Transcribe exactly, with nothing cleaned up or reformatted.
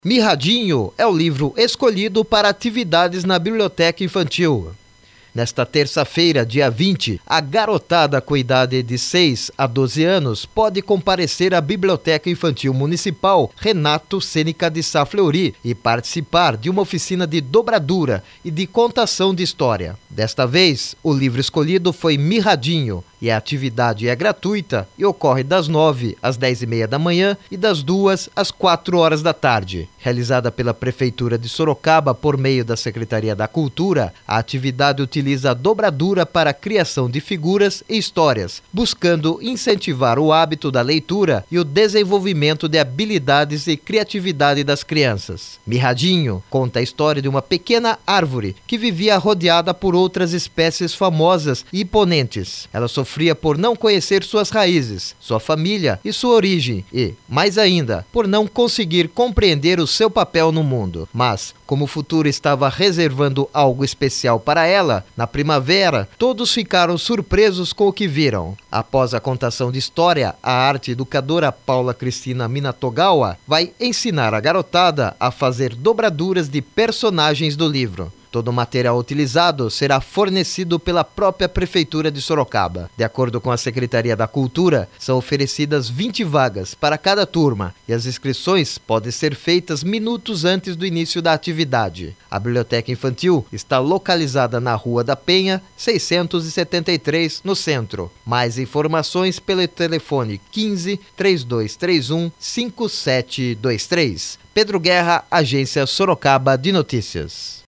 Mirradinho é o livro escolhido para atividades na biblioteca infantil. Nesta terça-feira, dia vinte, a garotada com idade de seis a doze anos pode comparecer à Biblioteca Infantil Municipal Renato Sênica de Sá Fleury e participar de uma oficina de dobradura e de contação de história. Desta vez, o livro escolhido foi Mirradinho, e a atividade é gratuita e ocorre das nove às dez e meia da manhã e das duas às quatro horas da tarde. Realizada pela Prefeitura de Sorocaba por meio da Secretaria da Cultura, a atividade utiliza a dobradura para a criação de figuras e histórias, buscando incentivar o hábito da leitura e o desenvolvimento de habilidades e criatividade das crianças. Mirradinho conta a história de uma pequena árvore que vivia rodeada por outras espécies famosas e imponentes. Ela sofria por não conhecer suas raízes, sua família e sua origem e, mais ainda, por não conseguir compreender o seu papel no mundo. Mas, como o futuro estava reservando algo especial para ela, na primavera, todos ficaram surpresos com o que viram. Após a contação de história, a arte educadora Paula Cristina Minatogawa vai ensinar a garotada a fazer dobraduras de personagens do livro. Todo o material utilizado será fornecido pela própria Prefeitura de Sorocaba. De acordo com a Secretaria da Cultura, são oferecidas vinte vagas para cada turma e as inscrições podem ser feitas minutos antes do início da atividade. A Biblioteca Infantil está localizada na Rua da Penha, seiscentos e setenta e três, no centro. Mais informações pelo telefone quinze, trinta e dois trinta e um, cinquenta e sete vinte e três. Pedro Guerra, Agência Sorocaba de Notícias.